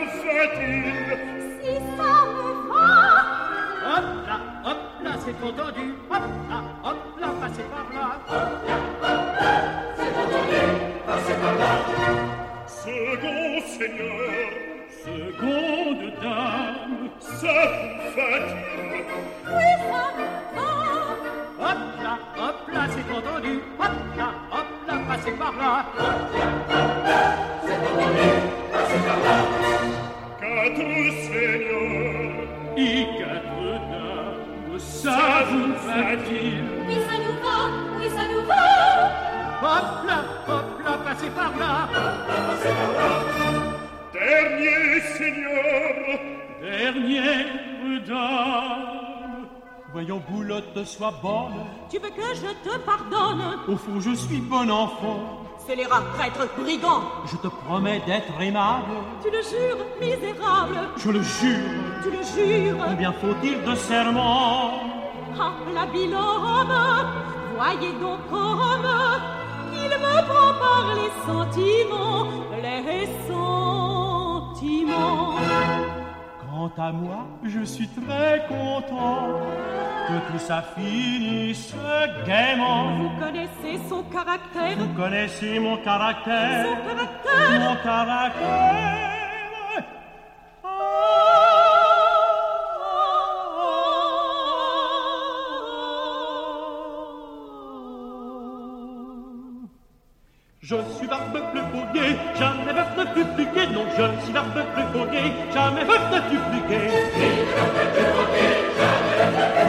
fait-il? Si ça me va. Hop là, c'est trop tendu. Hop là, passez par là. C'est trop tendu, passez par là. Second seigneur, seconde dame, ça vous fait-il? Oui, ça me va. Hop là, c'est trop tendu. Hop là, passez par là. C'est trop tendu, passez par là. Quatre seigneurs et quatre dames, ça vous va-t-il? Oui, ça nous va. Oui, ça nous va. Hop là, passez par là. Passez par là. Dernier seigneur, dernière dame. Voyons, Boulotte, sois bonne. Tu veux que je te pardonne? Au fond, je suis bon enfant. Scélérat, prêtre, brigand. Je te promets d'être aimable. Tu le jures, misérable. Je le jure. Tu le jures. Combien faut-il de serments? Ah, l'habile homme, voyez donc comme il me prend par les sentiments, les sentiments. Quant à moi, je suis très content que tout ça finisse gaiement. Vous connaissez son caractère. Vous connaissez mon caractère. Son caractère. Mon caractère. Je suis barbe-bleu faugué, jamais veuf ne fut plus gai. Non, je suis barbe-bleu faugué, jamais veuf ne fut plus gai.